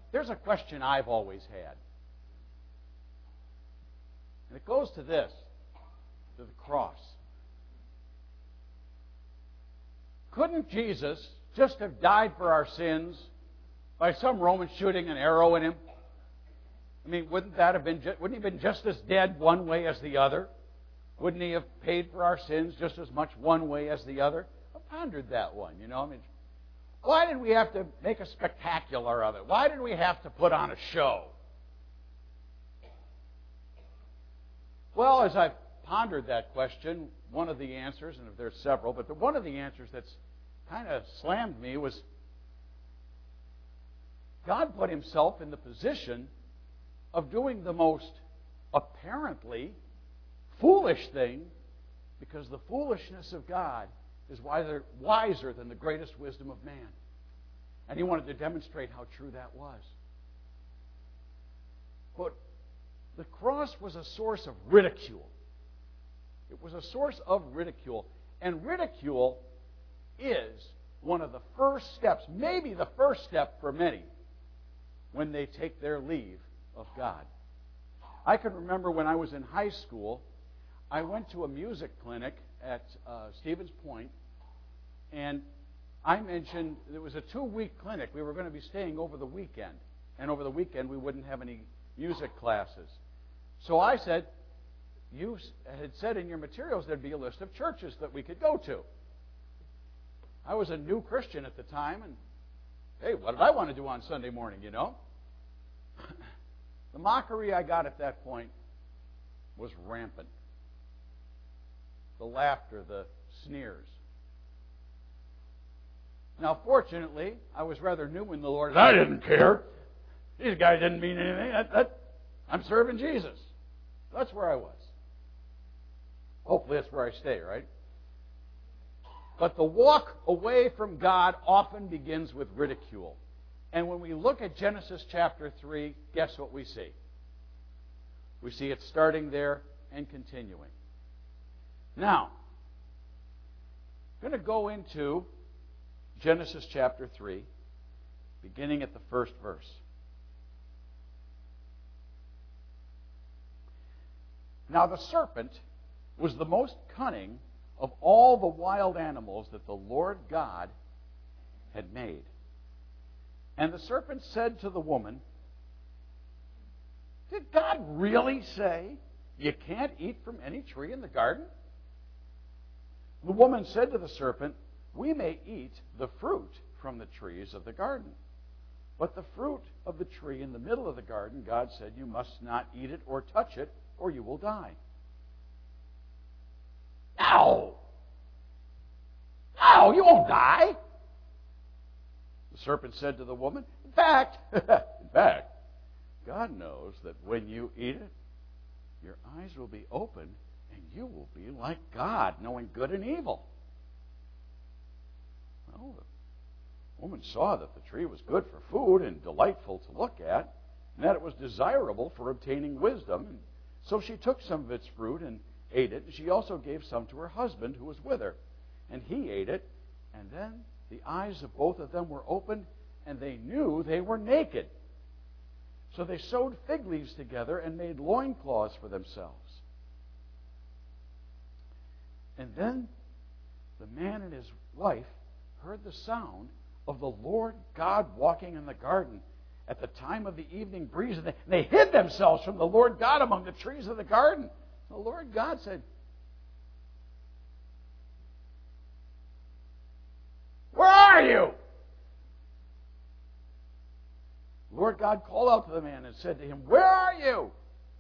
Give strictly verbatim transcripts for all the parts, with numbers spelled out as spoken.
there's a question I've always had. And it goes to this, to the cross. Couldn't Jesus just have died for our sins by some Roman shooting an arrow in him? I mean, wouldn't that have been, wouldn't he have been just as dead one way as the other? Wouldn't he have paid for our sins just as much one way as the other? I pondered that one, you know. I mean, why did we have to make a spectacular of it? Why did we have to put on a show? Well, as I've pondered that question, one of the answers, and there's several, but the, one of the answers that's kind of slammed me was God put himself in the position of doing the most apparently foolish thing, because the foolishness of God is wiser, wiser than the greatest wisdom of man. And he wanted to demonstrate how true that was. But the cross was a source of ridicule. It was a source of ridicule. And ridicule is one of the first steps, maybe the first step for many, when they take their leave of God. I can remember when I was in high school, I went to a music clinic at uh, Stevens Point, and I mentioned it was a two-week clinic. We were going to be staying over the weekend, and over the weekend we wouldn't have any music classes. So I said, you had said in your materials there'd be a list of churches that we could go to. I was a new Christian at the time, and hey, what did I want to do on Sunday morning, you know? The mockery I got at that point was rampant. The laughter, the sneers. Now, fortunately, I was rather new in the Lord. I didn't care. These guys didn't mean anything. That, that, I'm serving Jesus. That's where I was. Hopefully that's where I stay, right? But the walk away from God often begins with ridicule. And when we look at Genesis chapter three, guess what we see? We see it starting there and continuing. Now, I'm going to go into Genesis chapter three, beginning at the first verse. Now the serpent was the most cunning of all the wild animals that the Lord God had made. And the serpent said to the woman, "Did God really say you can't eat from any tree in the garden?" The woman said to the serpent, "We may eat the fruit from the trees of the garden. But the fruit of the tree in the middle of the garden, God said, you must not eat it or touch it, or you will die." No! No, you won't die. The serpent said to the woman, In fact, in fact, God knows that when you eat it, your eyes will be opened, and you will be like God, knowing good and evil. Well, the woman saw that the tree was good for food and delightful to look at, and that it was desirable for obtaining wisdom. And so she took some of its fruit and ate it, and she also gave some to her husband who was with her. And he ate it, and then the eyes of both of them were opened, and they knew they were naked. So they sewed fig leaves together and made loincloths for themselves. And then the man and his wife heard the sound of the Lord God walking in the garden at the time of the evening breeze, and they, and they hid themselves from the Lord God among the trees of the garden. The Lord God said, "Where are you?" The Lord God called out to the man and said to him, "Where are you?"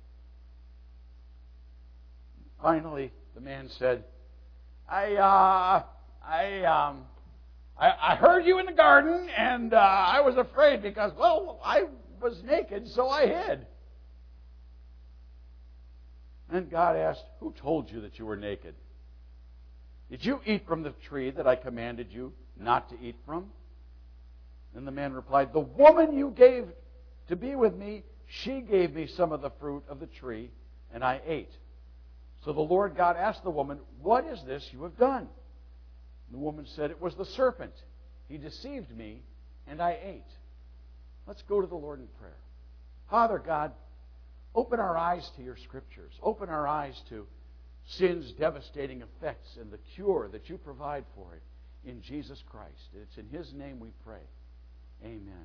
Finally, the man said, I, uh, I, um, I, I heard you in the garden, and uh, I was afraid because, well, I was naked, so I hid. Then God asked, "Who told you that you were naked? Did you eat from the tree that I commanded you not to eat from?" Then the man replied, "The woman you gave to be with me, she gave me some of the fruit of the tree, and I ate." So the Lord God asked the woman, "What is this you have done?" And the woman said, "It was the serpent. He deceived me, and I ate." Let's go to the Lord in prayer. Father God, open our eyes to your Scriptures. Open our eyes to sin's devastating effects and the cure that you provide for it in Jesus Christ. It's in His name we pray. Amen.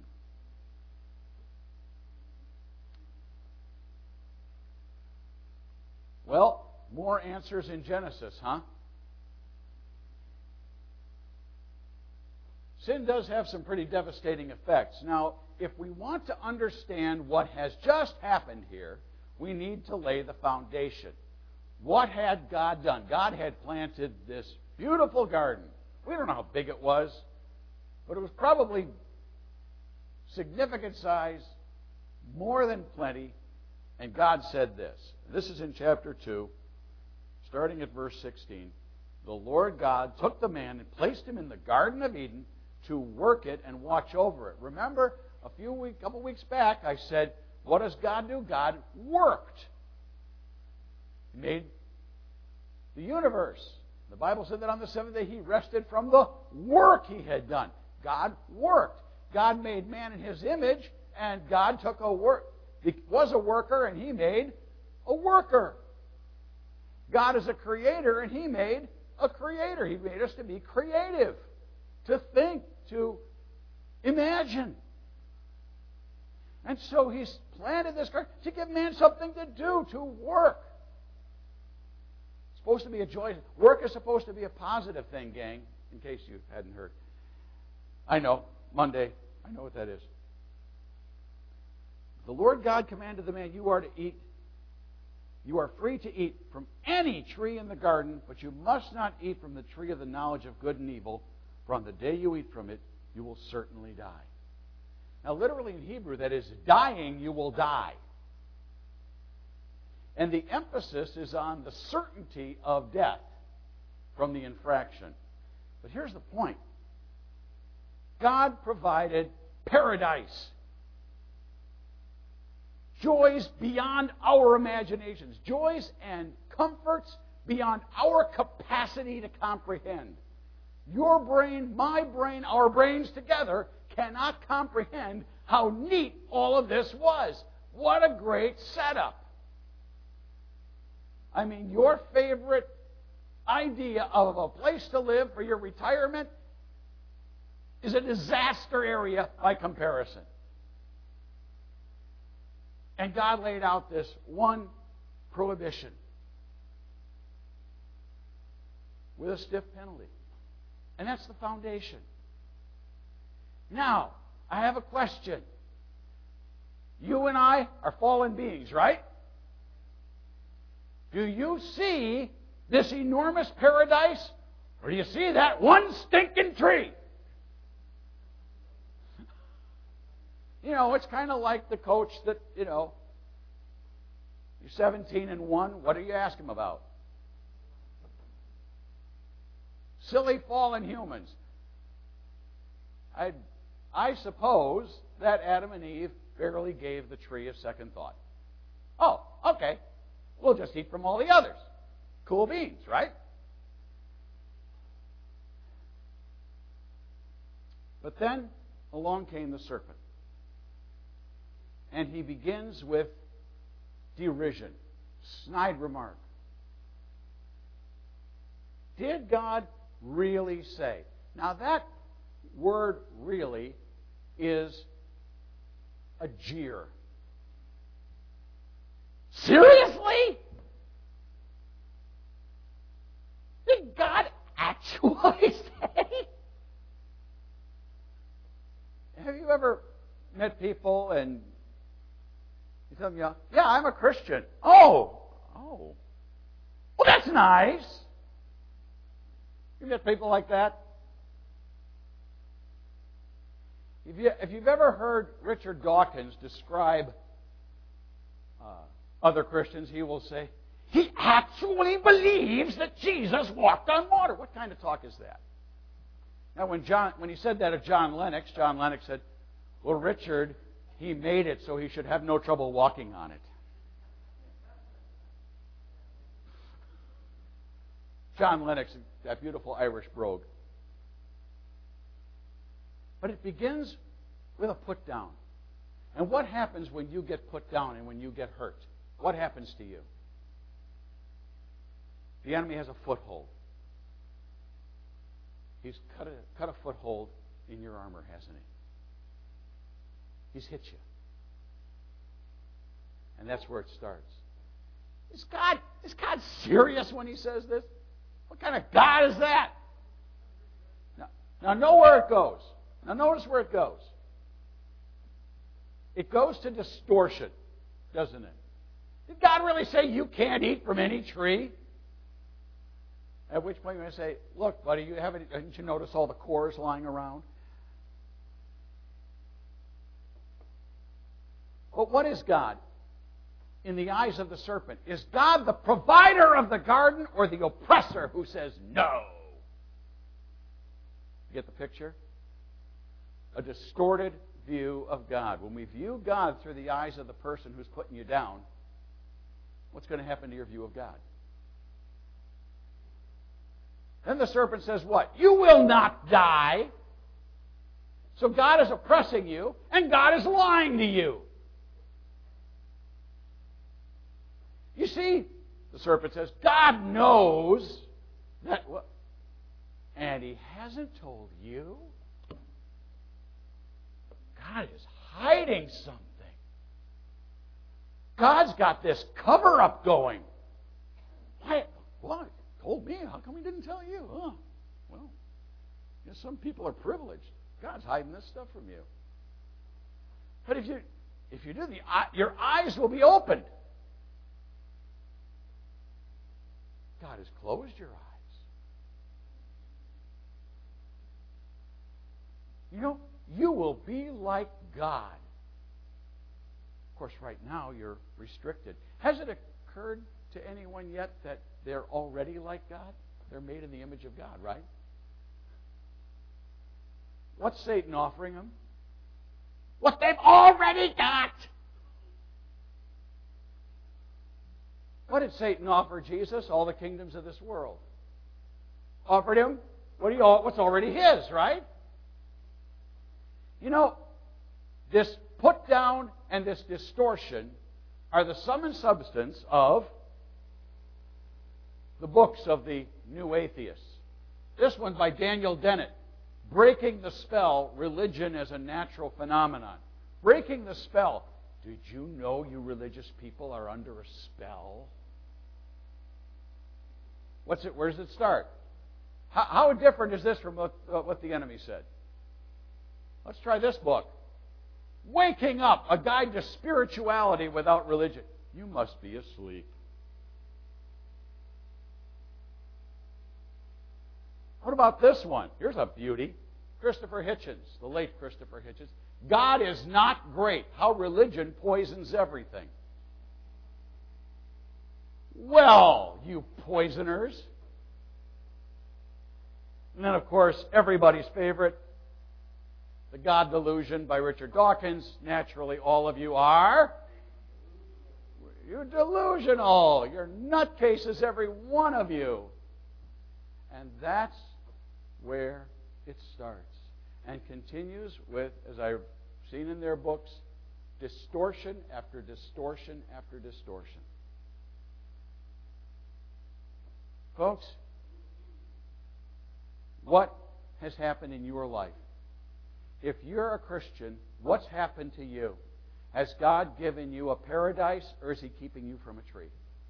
Well, more answers in Genesis, huh? Sin does have some pretty devastating effects. Now, if we want to understand what has just happened here, we need to lay the foundation. What had God done? God had planted this beautiful garden. We don't know how big it was, but it was probably significant size, more than plenty. And God said this. This is in chapter two, starting at verse sixteen. The Lord God took the man and placed him in the Garden of Eden to work it and watch over it. Remember, a few week, couple weeks back, I said, what does God do? God worked. He made the universe. The Bible said that on the seventh day He rested from the work He had done. God worked. God made man in His image, and God took a work. He was a worker, and He made a worker. God is a creator, and He made a creator. He made us to be creative, to think, to imagine. And so He's planted this garden to give man something to do, to work. It's supposed to be a joy. Work is supposed to be a positive thing, gang, in case you hadn't heard. I know, Monday, I know what that is. The Lord God commanded the man, you are to eat, you are free to eat from any tree in the garden, but you must not eat from the tree of the knowledge of good and evil, for on the day you eat from it, you will certainly die. Now, literally in Hebrew, that is, dying, you will die. And the emphasis is on the certainty of death from the infraction. But here's the point. God provided paradise. Joys beyond our imaginations. Joys and comforts beyond our capacity to comprehend. Your brain, my brain, our brains together cannot comprehend how neat all of this was. What a great setup. I mean, your favorite idea of a place to live for your retirement is a disaster area by comparison. And God laid out this one prohibition with a stiff penalty. And that's the foundation. Now, I have a question. You and I are fallen beings, right? Do you see this enormous paradise, or do you see that one stinking tree? You know, it's kind of like the coach that, you know, you're seventeen and one. What do you ask him about? Silly fallen humans. I, I suppose that Adam and Eve barely gave the tree a second thought. Oh, okay. We'll just eat from all the others. Cool beans, right? But then along came the serpent. And he begins with derision, snide remark. Did God really say? Now that word really is a jeer. Seriously? Did God actually say? Have you ever met people and you tell them, yeah, yeah, I'm a Christian. Oh, oh. Well, that's nice. You met people like that? If, you, if you've ever heard Richard Dawkins describe uh, other Christians, he will say, he actually believes that Jesus walked on water. What kind of talk is that? Now, when John, when he said that of John Lennox, John Lennox said, well, Richard, he made it so he should have no trouble walking on it. John Lennox, that beautiful Irish brogue. But it begins with a put down. And what happens when you get put down and when you get hurt? What happens to you? The enemy has a foothold. He's cut a, cut a foothold in your armor, hasn't he? He's hit you. And that's where it starts. Is God, is God serious when he says this? What kind of God is that? Now, now know where it goes. Now notice where it goes. It goes to distortion, doesn't it? Did God really say you can't eat from any tree? At which point you're going to say, look, buddy, you haven't, didn't you notice all the cores lying around? But what is God in the eyes of the serpent? Is God the provider of the garden or the oppressor who says no? You get the picture? A distorted view of God. When we view God through the eyes of the person who's putting you down, what's going to happen to your view of God? Then the serpent says what? You will not die. So God is oppressing you, and God is lying to you. You see, the serpent says, God knows that what? And he hasn't told you. God is hiding something. God's got this cover-up going. Why? What? Told me. How come he didn't tell you? Oh, well, you know, some people are privileged. God's hiding this stuff from you. But if you if you do, the your eyes will be opened. God has closed your eyes. You know, you will be like God. Of course, right now you're restricted. Has it occurred to anyone yet that they're already like God? They're made in the image of God, right? What's Satan offering them? What they've already got. What did Satan offer Jesus? All the kingdoms of this world. Offered him what he, what's already his, right? You know, this put down and this distortion are the sum and substance of the books of the New Atheists. This one by Daniel Dennett, Breaking the Spell, Religion as a Natural Phenomenon. Breaking the spell. Did you know you religious people are under a spell? What's it? Where does it start? How, how different is this from what, uh, what the enemy said? Let's try this book. Waking Up, A Guide to Spirituality Without Religion. You must be asleep. What about this one? Here's a beauty. Christopher Hitchens, the late Christopher Hitchens. God is not great. How religion poisons everything. Well, you poisoners. And then, of course, everybody's favorite, The God Delusion by Richard Dawkins. Naturally, all of you are. You're delusional. You're nutcases, every one of you. And that's where it starts. And continues with, as I've seen in their books, distortion after distortion after distortion. Folks, what has happened in your life? If you're a Christian, what's happened to you? Has God given you a paradise, or is he keeping you from a tree?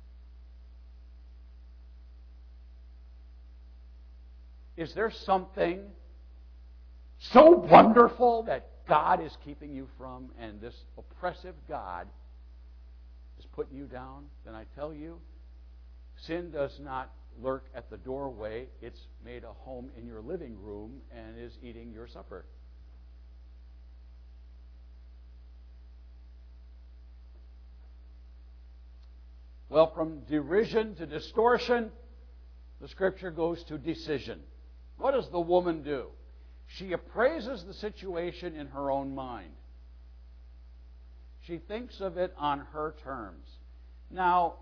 Is there something so wonderful that God is keeping you from, and this oppressive God is putting you down? Then I tell you, sin does not lurk at the doorway. It's made a home in your living room and is eating your supper. Well, from derision to distortion, the Scripture goes to decision. What does the woman do? She appraises the situation in her own mind. She thinks of it on her terms. Now,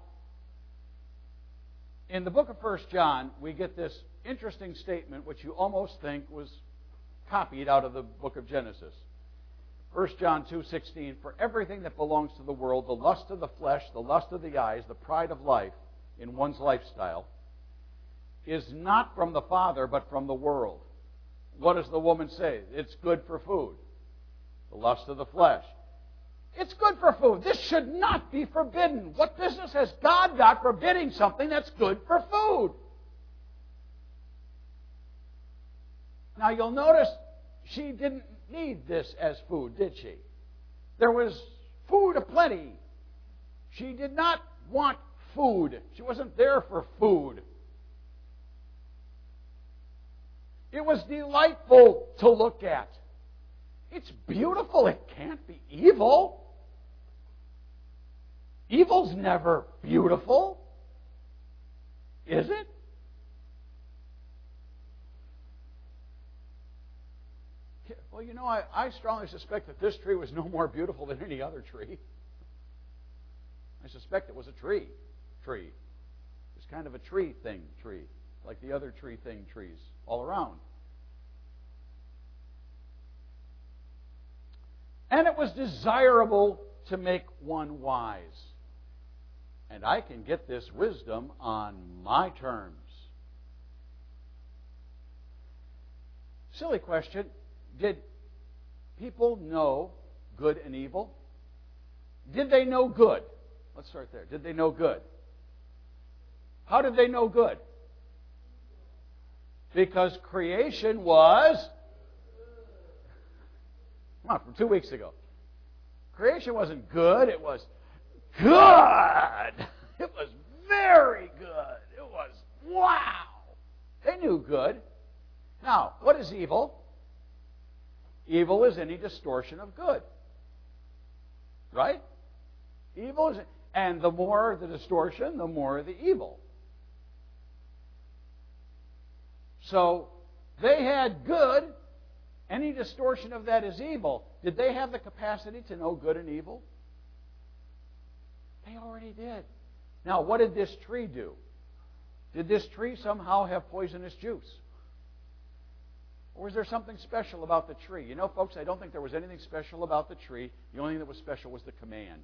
in the book of First John, we get this interesting statement which you almost think was copied out of the book of Genesis. First John two sixteen, for everything that belongs to the world, the lust of the flesh, the lust of the eyes, the pride of life in one's lifestyle, is not from the Father, but from the world. What does the woman say? It's good for food. The lust of the flesh. It's good for food. This should not be forbidden. What business has God got forbidding something that's good for food? Now you'll notice she didn't need this as food, did she? There was food aplenty. She did not want food. She wasn't there for food. It was delightful to look at. It's beautiful. It can't be evil. Evil's never beautiful. Is it? Well, you know, I, I strongly suspect that this tree was no more beautiful than any other tree. I suspect it was a tree. Tree. It's kind of a tree thing tree, like the other tree thing trees all around. And it was desirable to make one wise. And I can get this wisdom on my terms. Silly question. Did people know good and evil? Did they know good? Let's start there. Did they know good? How did they know good? Because creation was... Come on, from two weeks ago. Creation wasn't good. It was good. It was very good. It was wow. They knew good. Now, what is evil? Evil is any distortion of good. Right? Evil is... And the more the distortion, the more the evil. So, they had good. Any distortion of that is evil. Did they have the capacity to know good and evil? They already did. Now, what did this tree do? Did this tree somehow have poisonous juice? Or was there something special about the tree? You know, folks, I don't think there was anything special about the tree. The only thing that was special was the command.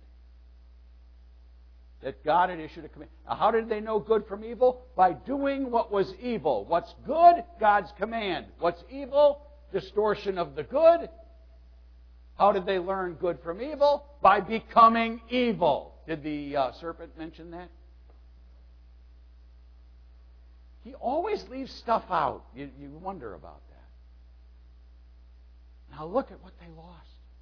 That God had issued a command. Now, how did they know good from evil? By doing what was evil. What's good? God's command. What's evil? Distortion of the good. How did they learn good from evil? By becoming evil. Did the uh, serpent mention that? He always leaves stuff out. You, you wonder about that. Now look at what they lost.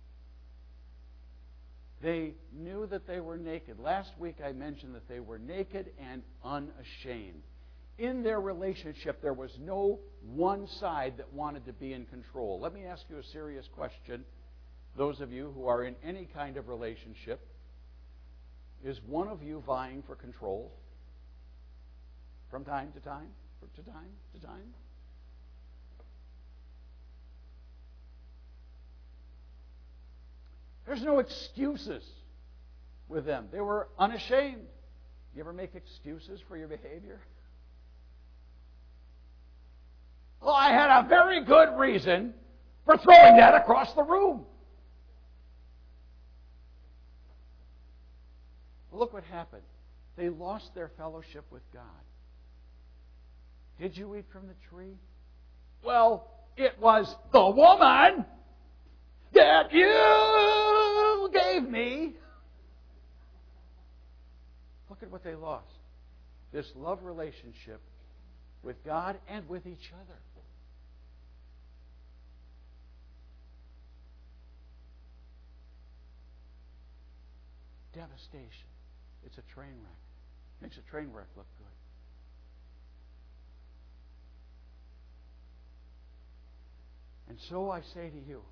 They knew that they were naked. Last week I mentioned that they were naked and unashamed. In their relationship, there was no one side that wanted to be in control. Let me ask you a serious question. Those of you who are in any kind of relationship, is one of you vying for control from time to time, to time to time? There's no excuses with them. They were unashamed. You ever make excuses for your behavior? Well, I had a very good reason for throwing that across the room. Well, look what happened. They lost their fellowship with God. Did you eat from the tree? Well, it was the woman that you gave me. Look at what they lost. This love relationship with God and with each other. Devastation. It's a train wreck. Makes a train wreck look good. And so I say to you,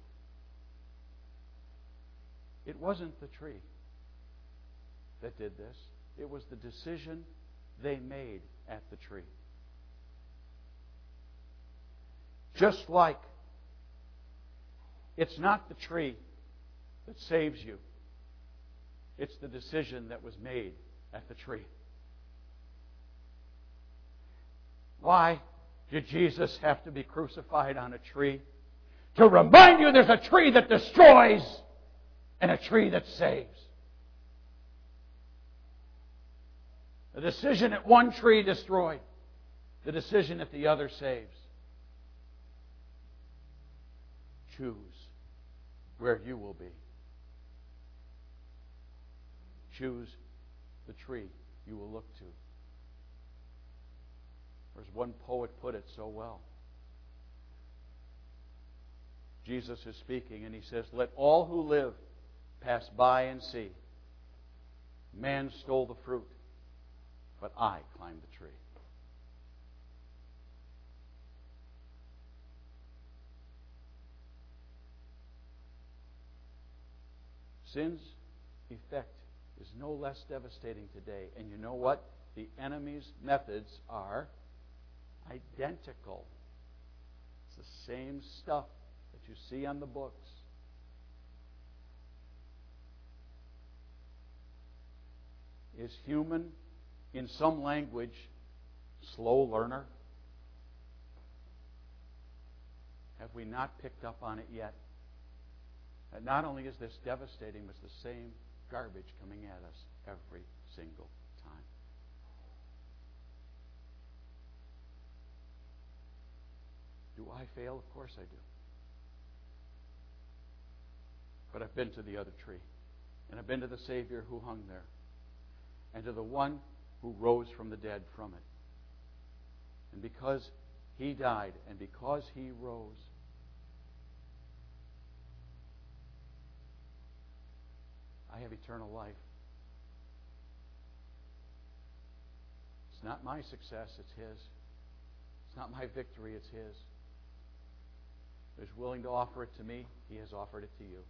it wasn't the tree that did this. It was the decision they made at the tree. Just like it's not the tree that saves you. It's the decision that was made at the tree. Why did Jesus have to be crucified on a tree? To remind you there's a tree that destroys and a tree that saves. The decision at one tree destroyed. The decision at the other saves. Choose where you will be. Choose the tree you will look to. Or as one poet put it so well, Jesus is speaking and he says, "Let all who live pass by and see. Man stole the fruit, but I climbed the tree." Sin's effect is no less devastating today. And you know what? The enemy's methods are identical. It's the same stuff that you see on the books. Is human, in some language, slow learner? Have we not picked up on it yet? That not only is this devastating, but it's the same garbage coming at us every single time. Do I fail? Of course I do. But I've been to the other tree. And I've been to the Savior who hung there. And to the one who rose from the dead from it. And because he died and because he rose, I have eternal life. It's not my success, it's his. It's not my victory, it's his. If he's willing to offer it to me, he has offered it to you.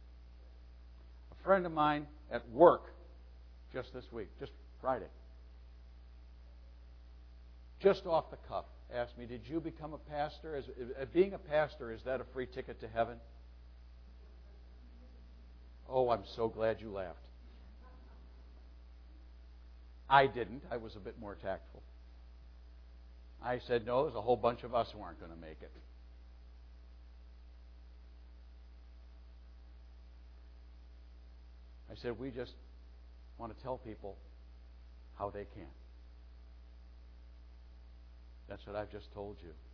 A friend of mine at work, just this week, just Friday, just off the cuff, asked me, "Did you become a pastor? Is, is, being a pastor, is that a free ticket to heaven?" Oh, I'm so glad you laughed. I didn't. I was a bit more tactful. I said, "No, there's a whole bunch of us who aren't going to make it." I said, "We just want to tell people how they can." That's what I've just told you.